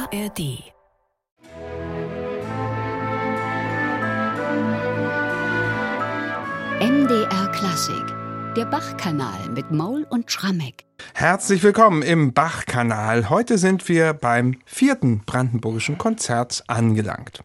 ARD. MDR Klassik, der Bach-Kanal mit Maul und Schrammeck. Herzlich willkommen im Bach-Kanal. Heute sind wir beim 4. Brandenburgischen Konzert angelangt.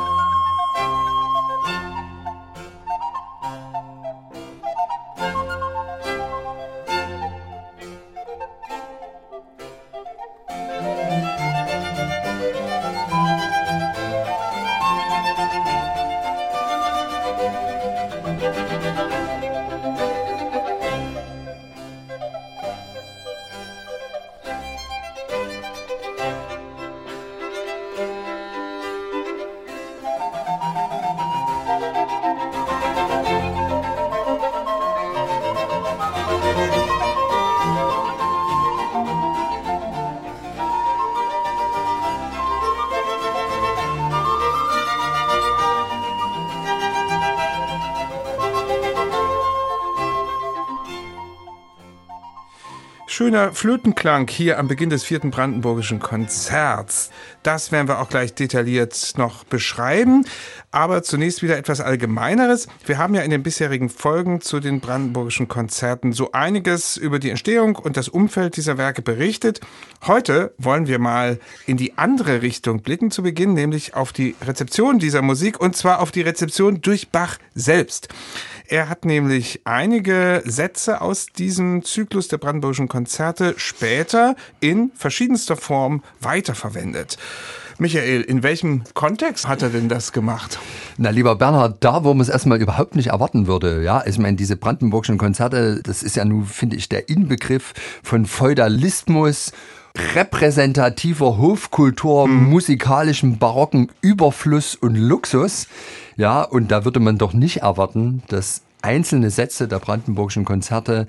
Schöner Flötenklang hier am Beginn des 4. Brandenburgischen Konzerts. Das werden wir auch gleich detailliert noch beschreiben. Aber zunächst wieder etwas Allgemeineres. Wir haben ja in den bisherigen Folgen zu den Brandenburgischen Konzerten so einiges über die Entstehung und das Umfeld dieser Werke berichtet. Heute wollen wir mal in die andere Richtung blicken zu Beginn, nämlich auf die Rezeption dieser Musik, und zwar auf die Rezeption durch Bach selbst. Er hat nämlich einige Sätze aus diesem Zyklus der Brandenburgischen Konzerte später in verschiedenster Form weiterverwendet. Michael, in welchem Kontext hat er denn das gemacht? Na, lieber Bernhard, da, wo man es erstmal überhaupt nicht erwarten würde. Ja, ich meine, diese Brandenburgischen Konzerte, das ist ja nun, finde ich, der Inbegriff von Feudalismus, repräsentativer Hofkultur, musikalischem barocken Überfluss und Luxus. Ja, und da würde man doch nicht erwarten, dass einzelne Sätze der Brandenburgischen Konzerte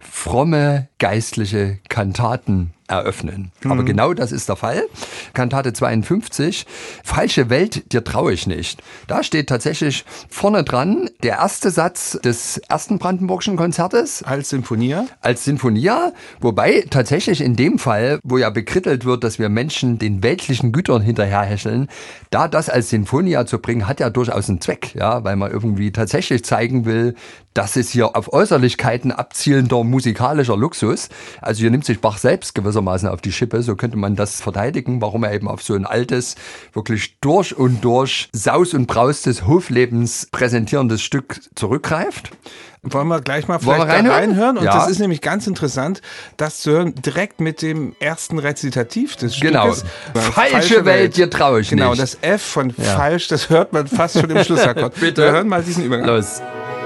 fromme geistliche Kantaten eröffnen. Aber genau das ist der Fall. Kantate 52, Falsche Welt, dir traue ich nicht. Da steht tatsächlich vorne dran der erste Satz des 1. Brandenburgischen Konzertes. Als Sinfonia? Als Sinfonia, wobei tatsächlich in dem Fall, wo ja bekrittelt wird, dass wir Menschen den weltlichen Gütern hinterherhäscheln, da das als Sinfonia zu bringen, hat ja durchaus einen Zweck, ja, weil man irgendwie tatsächlich zeigen will, dass es hier auf Äußerlichkeiten abzielender musikalischer Luxus, also hier nimmt sich Bach selbst gewissermaßen auf die Schippe, so könnte man das verteidigen, warum er eben auf so ein altes, wirklich durch und durch Saus und Braus des Hoflebens präsentierendes Stück zurückgreift. Wollen wir gleich mal vielleicht reinhören? Und das ist nämlich ganz interessant, das zu hören, direkt mit dem ersten Rezitativ des Stückes. Falsche Welt, dir traue ich nicht. Genau, das F von falsch, das hört man fast schon im Schlussakkord. Bitte. Wir hören mal diesen Übergang. Los.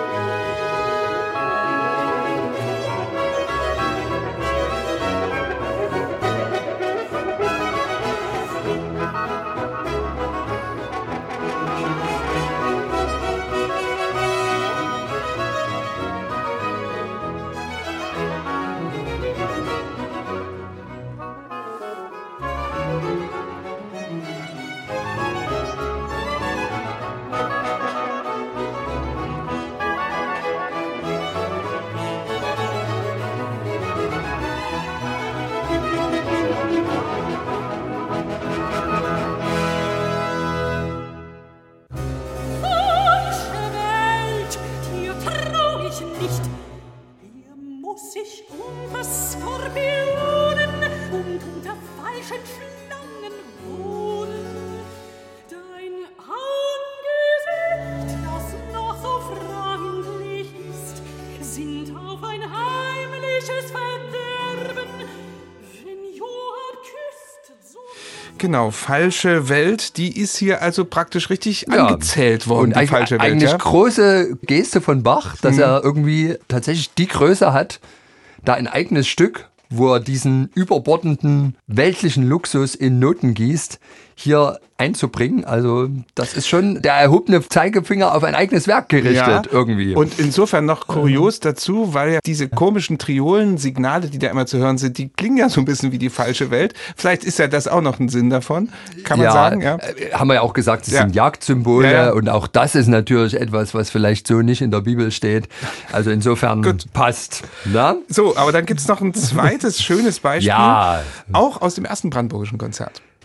Genau, falsche Welt, die ist hier also praktisch richtig angezählt worden, und die falsche Welt. Eigentlich große Geste von Bach, dass er irgendwie tatsächlich die Größe hat, da ein eigenes Stück, wo er diesen überbordenden weltlichen Luxus in Noten gießt, hier einzubringen. Also das ist schon der erhobene Zeigefinger auf ein eigenes Werk gerichtet irgendwie. Und insofern noch kurios dazu, weil ja diese komischen Triolen-Signale, die da immer zu hören sind, die klingen ja so ein bisschen wie die falsche Welt. Vielleicht ist ja das auch noch ein Sinn davon, kann man sagen. Ja, haben wir ja auch gesagt, das sind Jagdsymbole und auch das ist natürlich etwas, was vielleicht so nicht in der Bibel steht. Also insofern passt. Na? So, aber dann gibt's noch ein zweites schönes Beispiel, auch aus dem ersten Brandenburgischen Konzert.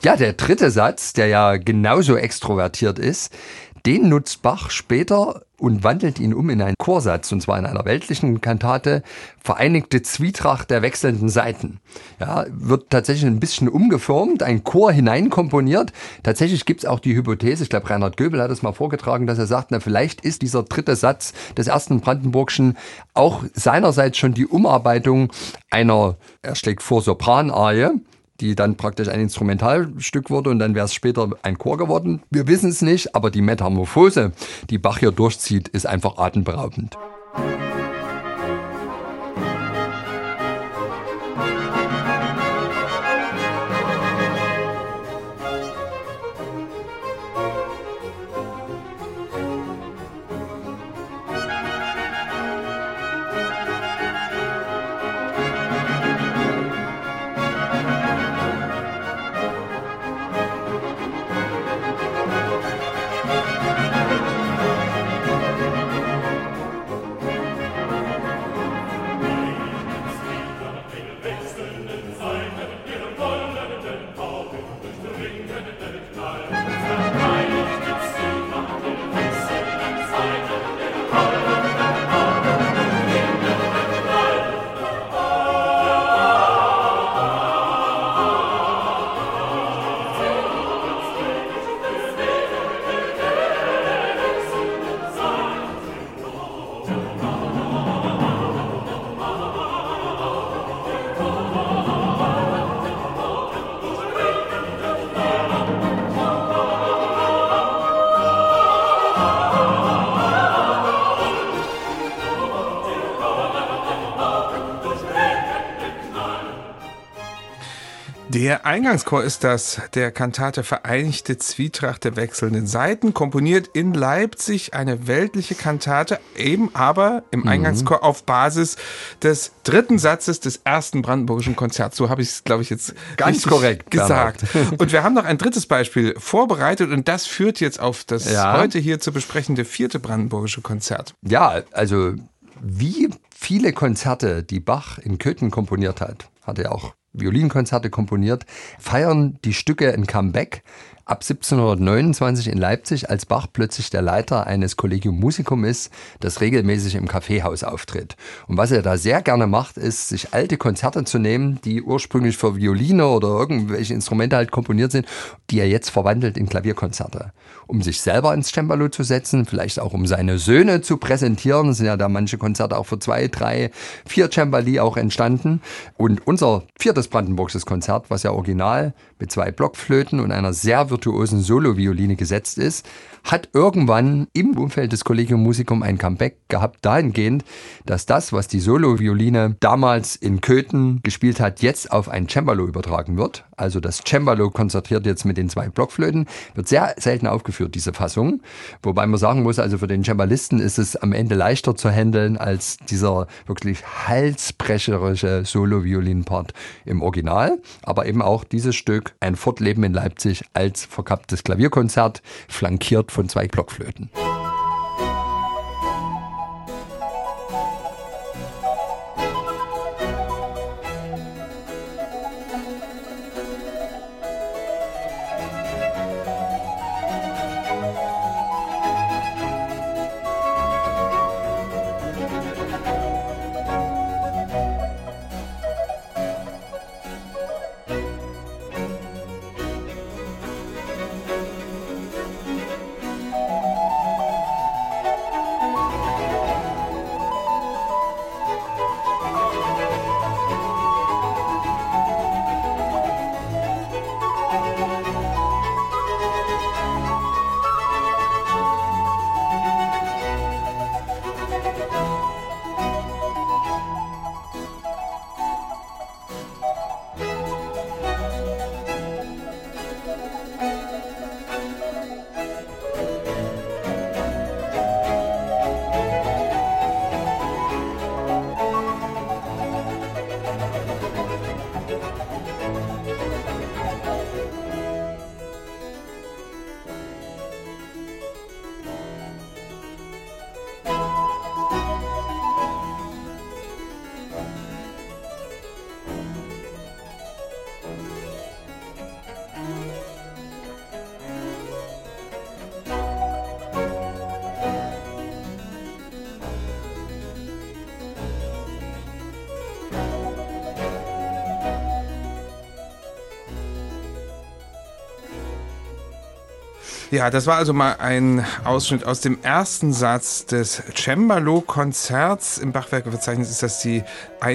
Ja, der dritte Satz, der ja genauso extrovertiert ist, den nutzt Bach später und wandelt ihn um in einen Chorsatz, und zwar in einer weltlichen Kantate, Vereinigte Zwietracht der wechselnden Saiten. Ja, wird tatsächlich ein bisschen umgeformt, ein Chor hineinkomponiert. Tatsächlich gibt's auch die Hypothese, ich glaube Reinhard Göbel hat es mal vorgetragen, dass er sagt, na vielleicht ist dieser dritte Satz des ersten Brandenburgschen auch seinerseits schon die Umarbeitung einer, er schlägt vor, Sopranarie, die dann praktisch ein Instrumentalstück wurde und dann wäre es später ein Chor geworden. Wir wissen es nicht, aber die Metamorphose, die Bach hier durchzieht, ist einfach atemberaubend. Der Eingangschor ist das der Kantate Vereinigte Zwietracht der wechselnden Saiten, komponiert in Leipzig eine weltliche Kantate, eben aber im Eingangschor auf Basis des dritten Satzes des ersten Brandenburgischen Konzerts. So habe ich es, glaube ich, jetzt ganz korrekt gesagt. Und wir haben noch ein drittes Beispiel vorbereitet und das führt jetzt auf das heute hier zu besprechende vierte Brandenburgische Konzert. Ja, also wie viele Konzerte, die Bach in Köthen komponiert hat, hat er auch Violinkonzerte komponiert, feiern die Stücke ein Comeback ab 1729 in Leipzig, als Bach plötzlich der Leiter eines Collegium Musicum ist, das regelmäßig im Kaffeehaus auftritt. Und was er da sehr gerne macht, ist, sich alte Konzerte zu nehmen, die ursprünglich für Violine oder irgendwelche Instrumente halt komponiert sind, die er jetzt verwandelt in Klavierkonzerte, um sich selber ins Cembalo zu setzen, vielleicht auch um seine Söhne zu präsentieren. Es sind ja da manche Konzerte auch für 2, 3, 4 Cembali auch entstanden. Und unser viertes Brandenburgisches Konzert, was ja original mit 2 Blockflöten und einer sehr virtuosen Solovioline gesetzt ist, hat irgendwann im Umfeld des Collegium Musicum ein Comeback gehabt, dahingehend, dass das, was die Solovioline damals in Köthen gespielt hat, jetzt auf ein Cembalo übertragen wird. Also das Cembalo konzertiert jetzt mit den 2 Blockflöten, wird sehr selten aufgeführt, diese Fassung. Wobei man sagen muss, also für den Cembalisten ist es am Ende leichter zu handeln als dieser wirklich halsbrecherische Soloviolinenpart im Original. Aber eben auch dieses Stück, ein Fortleben in Leipzig als verkapptes Klavierkonzert, flankiert von 2 Blockflöten. Ja, das war also mal ein Ausschnitt aus dem ersten Satz des Cembalo-Konzerts. Im Bachwerkeverzeichnis ist das die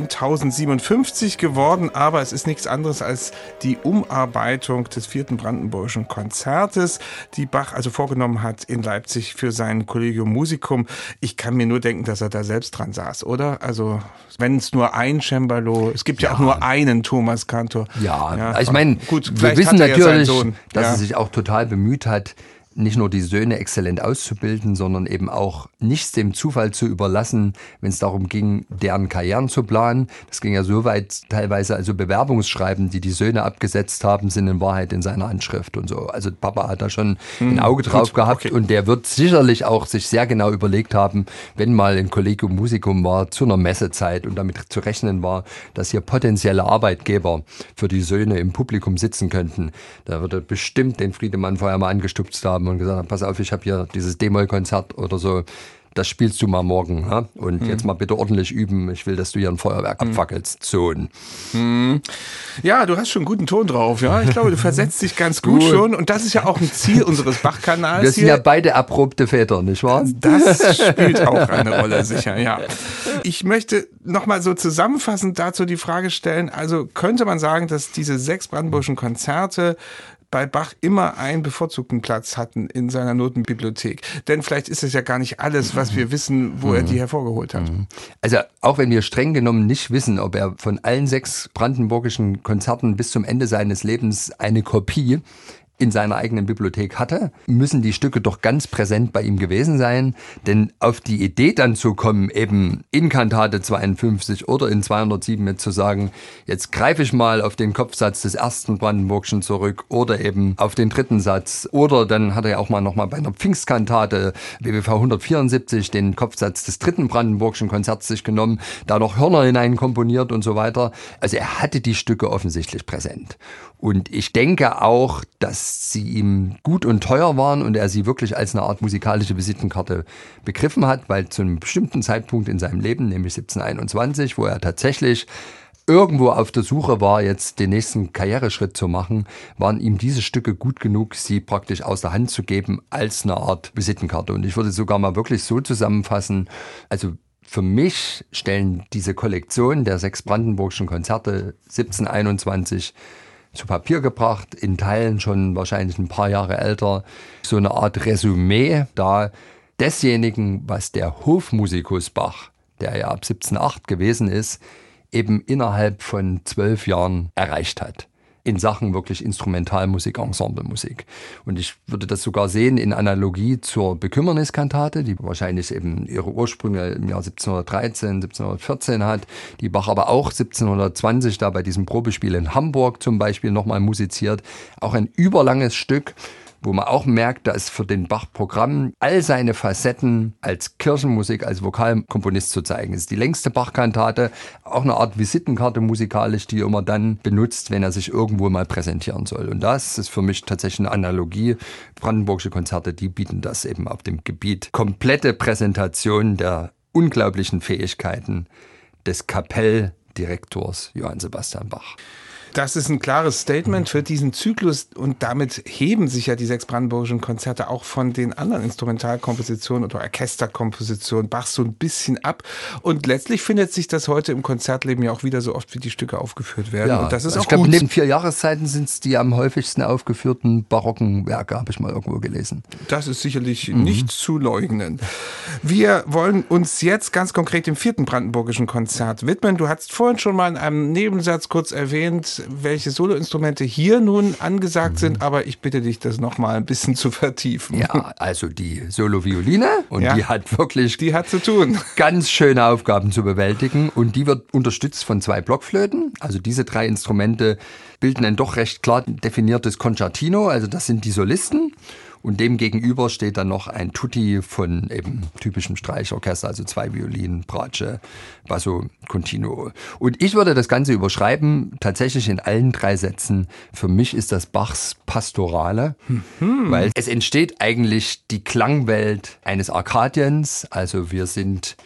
1057 geworden, aber es ist nichts anderes als die Umarbeitung des 4. Brandenburgischen Konzertes, die Bach also vorgenommen hat in Leipzig für sein Collegium Musicum. Ich kann mir nur denken, dass er da selbst dran saß, oder? Also wenn es nur ein Cembalo, es gibt ja auch nur einen Thomas Cantor. Ja, ich meine, gut, wir wissen natürlich, dass er sich auch total bemüht hat, nicht nur die Söhne exzellent auszubilden, sondern eben auch nichts dem Zufall zu überlassen, wenn es darum ging, deren Karrieren zu planen. Das ging ja so weit, teilweise also Bewerbungsschreiben, die Söhne abgesetzt haben, sind in Wahrheit in seiner Handschrift und so. Also Papa hat da schon ein Auge drauf gehabt und der wird sicherlich auch sich sehr genau überlegt haben, wenn mal ein Collegium Musicum war zu einer Messezeit und damit zu rechnen war, dass hier potenzielle Arbeitgeber für die Söhne im Publikum sitzen könnten. Da wird er bestimmt den Friedemann vorher mal angestupst haben und gesagt, pass auf, ich habe hier dieses D-Moll-Konzert oder so, das spielst du mal morgen. Ja? Und jetzt mal bitte ordentlich üben. Ich will, dass du hier ein Feuerwerk abfackelst, Sohn. Ja, du hast schon einen guten Ton drauf. Ja, ich glaube, du versetzt dich ganz gut schon. Und das ist ja auch ein Ziel unseres Bach-Kanals. Wir sind ja beide erprobte Väter, nicht wahr? Das spielt auch eine Rolle, sicher, ja. Ich möchte nochmal so zusammenfassend dazu die Frage stellen, also könnte man sagen, dass diese 6 brandenburgischen Konzerte bei Bach immer einen bevorzugten Platz hatten in seiner Notenbibliothek. Denn vielleicht ist es ja gar nicht alles, was wir wissen, wo er die hervorgeholt hat. Also auch wenn wir streng genommen nicht wissen, ob er von allen 6 brandenburgischen Konzerten bis zum Ende seines Lebens eine Kopie in seiner eigenen Bibliothek hatte, müssen die Stücke doch ganz präsent bei ihm gewesen sein. Denn auf die Idee dann zu kommen, eben in Kantate 52 oder in 207 mit zu sagen, jetzt greife ich mal auf den Kopfsatz des 1. Brandenburgischen zurück oder eben auf den 3. Satz. Oder dann hat er ja auch mal nochmal bei einer Pfingstkantate BWV 174 den Kopfsatz des 3. Brandenburgischen Konzerts sich genommen, da noch Hörner hinein komponiert und so weiter. Also er hatte die Stücke offensichtlich präsent. Und ich denke auch, dass sie ihm gut und teuer waren und er sie wirklich als eine Art musikalische Visitenkarte begriffen hat, weil zu einem bestimmten Zeitpunkt in seinem Leben, nämlich 1721, wo er tatsächlich irgendwo auf der Suche war, jetzt den nächsten Karriereschritt zu machen, waren ihm diese Stücke gut genug, sie praktisch aus der Hand zu geben als eine Art Visitenkarte. Und ich würde sogar mal wirklich so zusammenfassen, also für mich stellen diese Kollektion der 6 brandenburgischen Konzerte 1721 zu Papier gebracht, in Teilen schon wahrscheinlich ein paar Jahre älter, so eine Art Resümee da desjenigen, was der Hofmusikus Bach, der ja ab 1708 gewesen ist, eben innerhalb von 12 Jahren erreicht hat. In Sachen wirklich Instrumentalmusik, Ensemblemusik. Und ich würde das sogar sehen in Analogie zur Bekümmerniskantate, die wahrscheinlich eben ihre Ursprünge im Jahr 1713, 1714 hat, die Bach aber auch 1720 da bei diesem Probespiel in Hamburg zum Beispiel nochmal musiziert. Auch ein überlanges Stück, wo man auch merkt, da ist für den Bach-Programm all seine Facetten als Kirchenmusik, als Vokalkomponist zu zeigen. Es ist die längste Bach-Kantate, auch eine Art Visitenkarte musikalisch, die er immer dann benutzt, wenn er sich irgendwo mal präsentieren soll. Und das ist für mich tatsächlich eine Analogie. Brandenburgische Konzerte, die bieten das eben auf dem Gebiet. Komplette Präsentation der unglaublichen Fähigkeiten des Kapelldirektors Johann Sebastian Bach. Das ist ein klares Statement für diesen Zyklus und damit heben sich ja die 6 brandenburgischen Konzerte auch von den anderen Instrumentalkompositionen oder Orchesterkompositionen Bachs so ein bisschen ab. Und letztlich findet sich das heute im Konzertleben ja auch wieder so oft, wie die Stücke aufgeführt werden. Ja, und das ist auch ich glaube, gut. neben 4 Jahreszeiten sind es die am häufigsten aufgeführten barocken Werke, habe ich mal irgendwo gelesen. Das ist sicherlich nicht zu leugnen. Wir wollen uns jetzt ganz konkret dem 4. brandenburgischen Konzert widmen. Du hast vorhin schon mal in einem Nebensatz kurz erwähnt, welche Soloinstrumente hier nun angesagt sind, aber ich bitte dich, das noch mal ein bisschen zu vertiefen. Ja, also die Solo-Violine und die hat wirklich zu tun. Ganz schöne Aufgaben zu bewältigen und die wird unterstützt von 2 Blockflöten. Also diese 3 Instrumente bilden ein doch recht klar definiertes Concertino, also das sind die Solisten. Und dem gegenüber steht dann noch ein Tutti von eben typischem Streichorchester, also 2 Violinen, Bratsche, Basso, Continuo. Und ich würde das Ganze überschreiben, tatsächlich in allen 3 Sätzen. Für mich ist das Bachs Pastorale, weil es entsteht eigentlich die Klangwelt eines Arkadiens. Also wir sind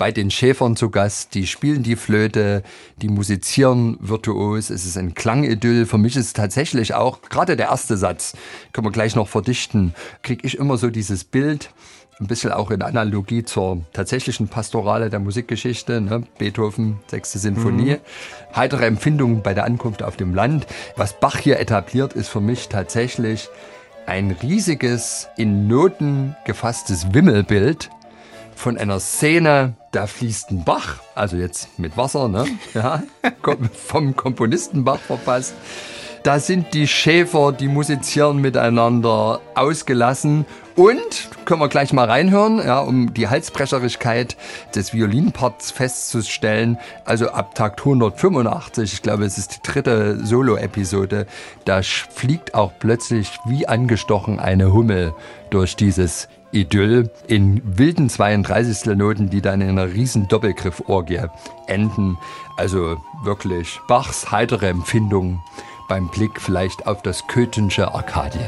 bei den Schäfern zu Gast. Die spielen die Flöte, die musizieren virtuos. Es ist ein Klangidyll. Für mich ist es tatsächlich auch, gerade der erste Satz, können wir gleich noch verdichten, kriege ich immer so dieses Bild, ein bisschen auch in Analogie zur tatsächlichen Pastorale der Musikgeschichte, ne? Beethoven, 6. Sinfonie. Heitere Empfindungen bei der Ankunft auf dem Land. Was Bach hier etabliert, ist für mich tatsächlich ein riesiges, in Noten gefasstes Wimmelbild von einer Szene, da fließt ein Bach, also jetzt mit Wasser, ne? Ja, vom Komponisten Bach verfasst. Da sind die Schäfer, die musizieren miteinander, ausgelassen. Und, können wir gleich mal reinhören, ja, um die Halsbrecherigkeit des Violinparts festzustellen, also ab Takt 185, ich glaube, es ist die 3. Solo-Episode, da fliegt auch plötzlich wie angestochen eine Hummel durch dieses Idyll in wilden 32. Noten, die dann in einer riesen Doppelgriff-Orgie enden. Also wirklich Bachs heitere Empfindung beim Blick vielleicht auf das Köthensche Arkadien.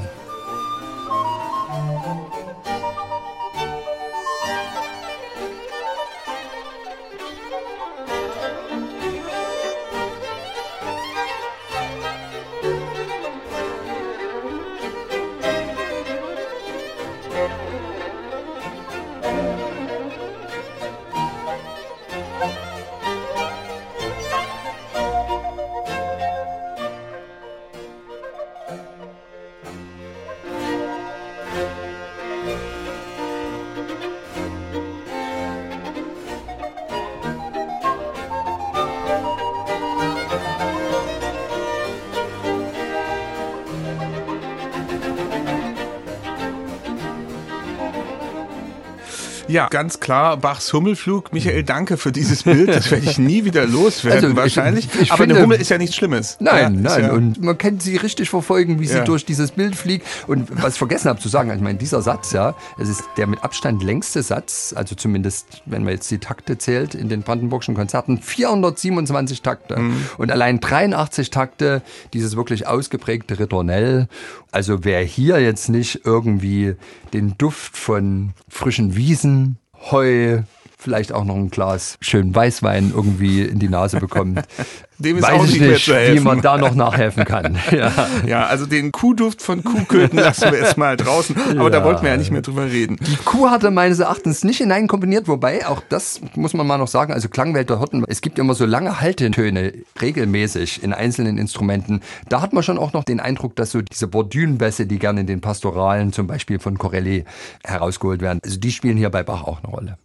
Ja, ganz klar, Bachs Hummelflug. Michael, danke für dieses Bild. Das werde ich nie wieder loswerden, also wahrscheinlich. Aber finde, eine Hummel ist ja nichts Schlimmes. Nein, nein. Ja, und man kann sie richtig verfolgen, wie sie durch dieses Bild fliegt. Und was ich vergessen habe zu sagen, ich meine, dieser Satz, ja, es ist der mit Abstand längste Satz, also zumindest, wenn man jetzt die Takte zählt, in den Brandenburgischen Konzerten, 427 Takte. Und allein 83 Takte, dieses wirklich ausgeprägte Ritornell. Also wer hier jetzt nicht irgendwie den Duft von frischen Wiesen, Heu, vielleicht auch noch ein Glas schönen Weißwein irgendwie in die Nase bekommt. Dem ist auch nicht mehr zu helfen, wie man da noch nachhelfen kann. Ja, also den Kuhduft von Kuhköten lassen wir jetzt mal draußen. Aber da wollten wir ja nicht mehr drüber reden. Die Kuh hatte meines Erachtens nicht hineinkomponiert, wobei, auch das muss man mal noch sagen, also Klangwelt der Hirten, es gibt immer so lange Haltetöne, regelmäßig in einzelnen Instrumenten. Da hat man schon auch noch den Eindruck, dass so diese Bordünenbässe, die gerne in den Pastoralen zum Beispiel von Corelli herausgeholt werden, also die spielen hier bei Bach auch eine Rolle.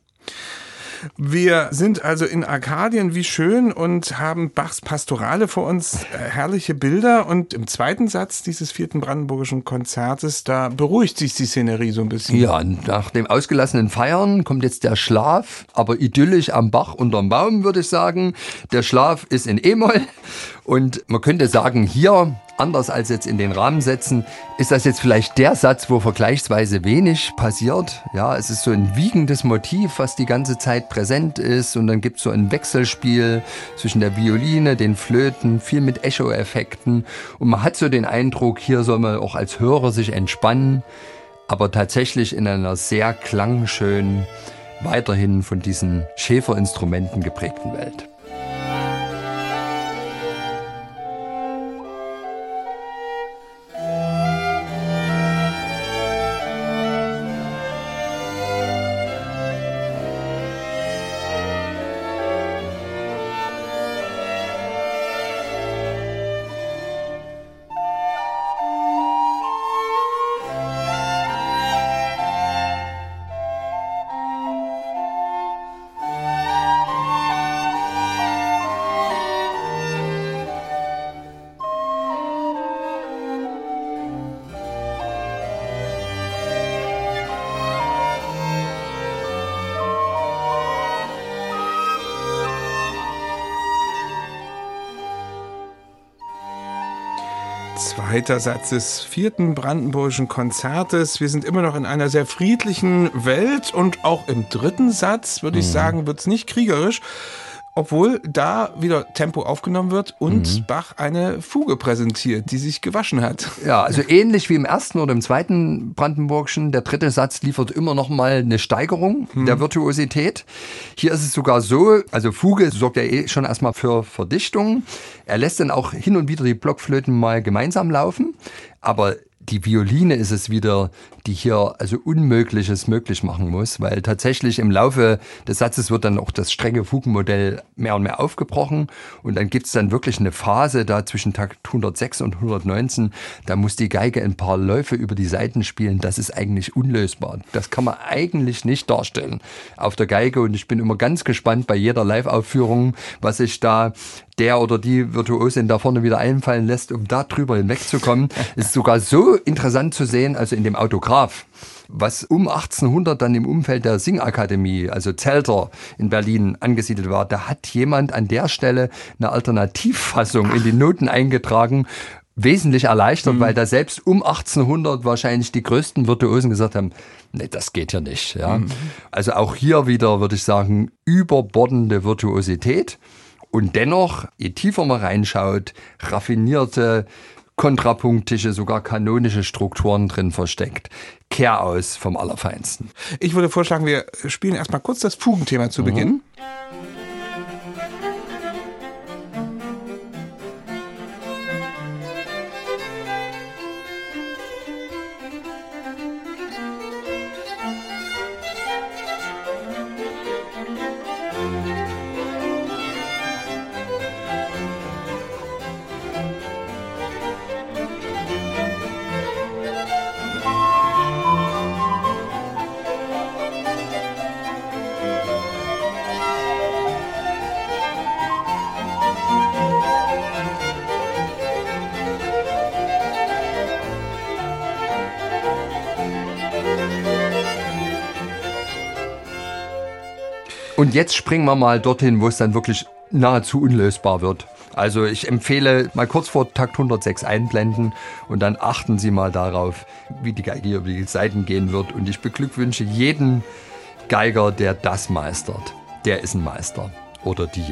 Wir sind also in Arkadien, wie schön, und haben Bachs Pastorale vor uns, herrliche Bilder. Und im zweiten Satz dieses 4. Brandenburgischen Konzertes, da beruhigt sich die Szenerie so ein bisschen. Ja, nach dem ausgelassenen Feiern kommt jetzt der Schlaf, aber idyllisch am Bach unterm Baum, würde ich sagen. Der Schlaf ist in E-Moll und man könnte sagen, hier, anders als jetzt in den Rahmensätzen, ist das jetzt vielleicht der Satz, wo vergleichsweise wenig passiert. Ja, es ist so ein wiegendes Motiv, was die ganze Zeit präsent ist, und dann gibt es so ein Wechselspiel zwischen der Violine, den Flöten, viel mit Echo-Effekten, und man hat so den Eindruck, hier soll man auch als Hörer sich entspannen, aber tatsächlich in einer sehr klangschönen, weiterhin von diesen Schäferinstrumenten geprägten Welt. Zweiter Satz des 4. Brandenburgischen Konzertes. Wir sind immer noch in einer sehr friedlichen Welt, und auch im dritten Satz, würde ich sagen, wird es nicht kriegerisch. obwohl da wieder Tempo aufgenommen wird und Bach eine Fuge präsentiert, die sich gewaschen hat. Ja, also ähnlich wie im ersten oder im zweiten Brandenburgischen. Der dritte Satz liefert immer noch mal eine Steigerung der Virtuosität. Hier ist es sogar so, also Fuge sorgt ja schon erstmal für Verdichtung. Er lässt dann auch hin und wieder die Blockflöten mal gemeinsam laufen, aber die Violine ist es wieder, die hier also Unmögliches möglich machen muss, weil tatsächlich im Laufe des Satzes wird dann auch das strenge Fugenmodell mehr und mehr aufgebrochen und dann gibt's dann wirklich eine Phase da zwischen Takt 106 und 119, da muss die Geige ein paar Läufe über die Saiten spielen, das ist eigentlich unlösbar. Das kann man eigentlich nicht darstellen auf der Geige und ich bin immer ganz gespannt bei jeder Live-Aufführung, was sich da der oder die Virtuosin da vorne wieder einfallen lässt, um da drüber hinwegzukommen. Ist sogar so interessant zu sehen, also in dem Autograph, was um 1800 dann im Umfeld der Singakademie, also Zelter in Berlin angesiedelt war. Da hat jemand an der Stelle eine Alternativfassung in die Noten eingetragen, wesentlich erleichtert, weil da selbst um 1800 wahrscheinlich die größten Virtuosen gesagt haben, nee, das geht ja nicht. Ja. Also auch hier wieder, würde ich sagen, überbordende Virtuosität. Und dennoch, je tiefer man reinschaut, raffinierte, kontrapunktische, sogar kanonische Strukturen drin versteckt. Kehraus vom Allerfeinsten. Ich würde vorschlagen, wir spielen erstmal kurz das Fugenthema zu Beginn. Und jetzt springen wir mal dorthin, wo es dann wirklich nahezu unlösbar wird. Also ich empfehle mal kurz vor Takt 106 einblenden und dann achten Sie mal darauf, wie die Geige über die Saiten gehen wird. Und ich beglückwünsche jeden Geiger, der das meistert. Der ist ein Meister oder die.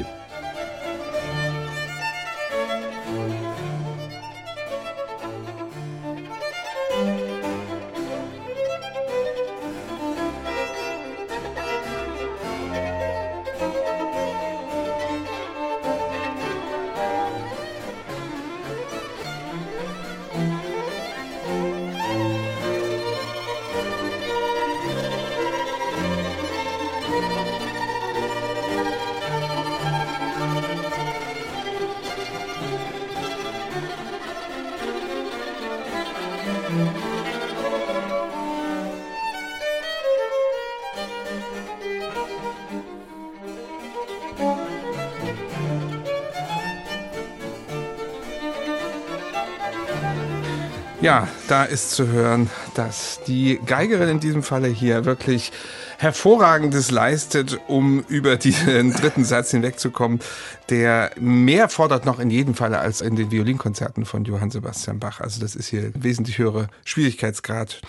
Ja, da ist zu hören, dass die Geigerin in diesem Falle hier wirklich Hervorragendes leistet, um über diesen dritten Satz hinwegzukommen, der mehr fordert noch in jedem Falle als in den Violinkonzerten von Johann Sebastian Bach. Also das ist hier ein wesentlich höherer Schwierigkeitsgrad.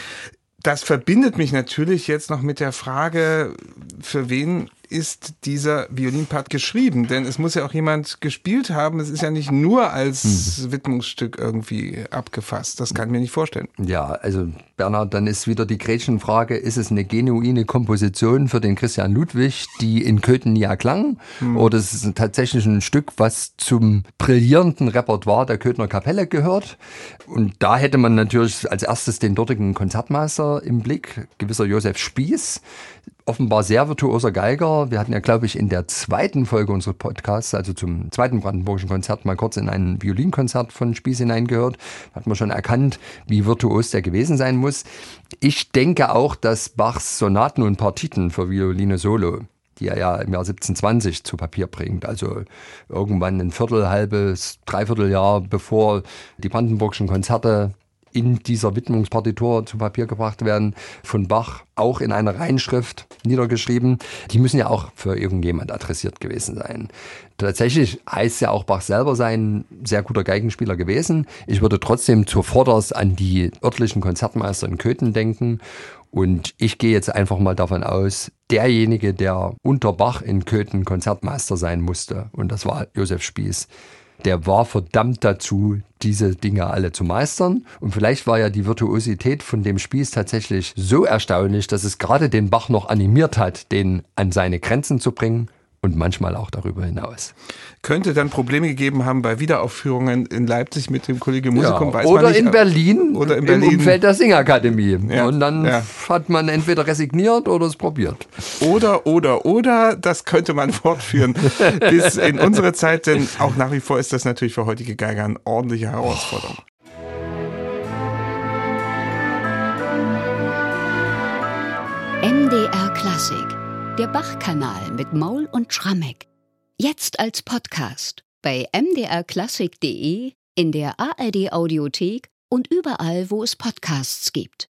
Das verbindet mich natürlich jetzt noch mit der Frage, für wen ist dieser Violinpart geschrieben? Denn es muss ja auch jemand gespielt haben. Es ist ja nicht nur als Widmungsstück irgendwie abgefasst. Das kann ich mir nicht vorstellen. Ja, also Bernhard, dann ist wieder die Gretchenfrage, ist es eine genuine Komposition für den Christian Ludwig, die in Köthen nie erklang? Oder ist es tatsächlich ein Stück, was zum brillierenden Repertoire der Köthener Kapelle gehört? Und da hätte man natürlich als erstes den dortigen Konzertmeister im Blick, gewisser Josef Spieß, offenbar sehr virtuoser Geiger. Wir hatten ja, glaube ich, in der zweiten Folge unseres Podcasts, also zum zweiten Brandenburgischen Konzert, mal kurz in ein Violinkonzert von Spieß hineingehört. Da hat man schon erkannt, wie virtuos der gewesen sein muss. Ich denke auch, dass Bachs Sonaten und Partiten für Violine Solo, die er ja im Jahr 1720 zu Papier bringt, also irgendwann ein halbes, Dreivierteljahr bevor die Brandenburgischen Konzerte in dieser Widmungspartitur zu Papier gebracht werden, von Bach auch in einer Reinschrift niedergeschrieben. Die müssen ja auch für irgendjemand adressiert gewesen sein. Tatsächlich heißt ja auch Bach selber sein sehr guter Geigenspieler gewesen. Ich würde trotzdem zuvörderst an die örtlichen Konzertmeister in Köthen denken Und ich gehe jetzt einfach mal davon aus, derjenige, der unter Bach in Köthen Konzertmeister sein musste, und das war Josef Spies, der war verdammt dazu, diese Dinge alle zu meistern. Und vielleicht war ja die Virtuosität von dem Spies tatsächlich so erstaunlich, dass es gerade den Bach noch animiert hat, den an seine Grenzen zu bringen. Und manchmal auch darüber hinaus. Könnte dann Probleme gegeben haben bei Wiederaufführungen in Leipzig mit dem Collegium Musicum, ja, weiß oder man nicht. In Berlin, oder in Berlin, im Umfeld der Singakademie. Ja, und dann hat man entweder resigniert oder es probiert. Oder, das könnte man fortführen bis in unsere Zeit, denn auch nach wie vor ist das natürlich für heutige Geiger eine ordentliche Herausforderung. MDR Klassik, der Bach-Kanal mit Maul und Schrammeck. Jetzt als Podcast bei mdrklassik.de, in der ARD Audiothek und überall, wo es Podcasts gibt.